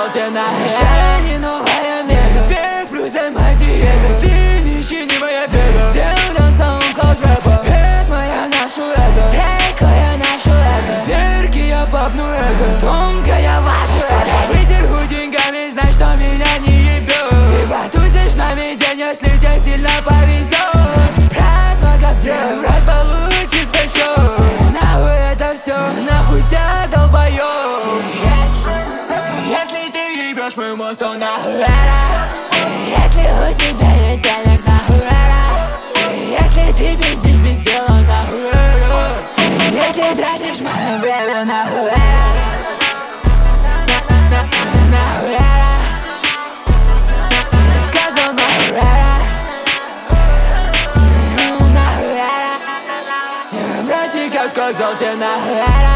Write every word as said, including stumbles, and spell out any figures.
сказал тебе нахуй. Это не новая мега, пек плюс диета. Ты нищий, не моя беда. Всегда саундклауд рэпа. Это моя нашу это. Трейка я нашу это. Перки я папну это. Тонко я вашу это. Вытерху деньгами, знай, что меня не ебет. Ты потусишь с нами день, если тебе сильно повезет. Брат, много всем, брат получит все. Нахуй это все, нахуй тебя долбоёб. Если ты ебешь мой мост, то нахуй это. Если у тебя нет денег, нахуй это. Если ты пиздишь без дела, нахуй это. Если тратишь мое время, нахуй это. Нахуй это. Сказал нахуй это. Нахуй это. Братик, я сказал тебе нахуй это.